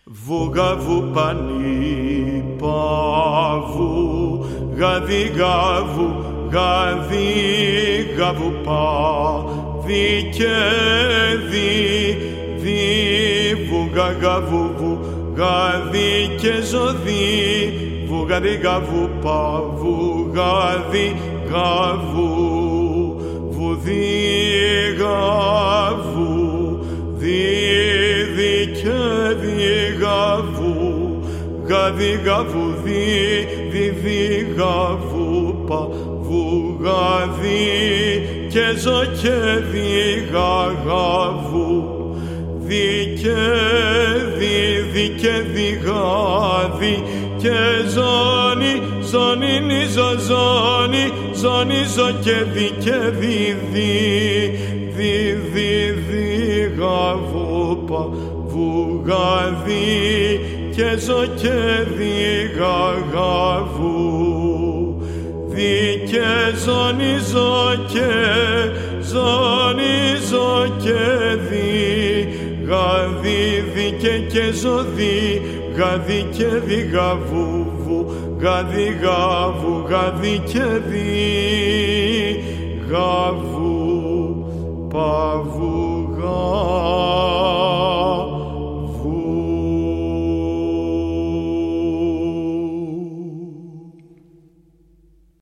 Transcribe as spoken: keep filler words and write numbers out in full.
Βουγαβού πανί παβού, γαδί γαβού, γαδί γαβού πα, δι και δι, δι βουγα γαβού βου, γαδί και ζωδί, βουγαδί γαβού πα, βουγαδί γαβού, βουδί γαβού, δι και δι γαβού, γαδί γαβού δι, δι δι γαβού πα, βουγαδί και ζω και δι γαβού, δι και δι, δι και δι γαδί και ζώνη, ζώνη νη ζω, ζώνη, ζώνη ζω και δι και δι δι, δι δι δι γαβού πα, βουγαδί και ζω και δι γαβού, δι και ζώνη ζω και, ζώνη ζω και δι, γαδί δι και και ζω δι, γαδί και δι γαβού βου, γαδί γαβού, γαδί και δι γαβού παβού.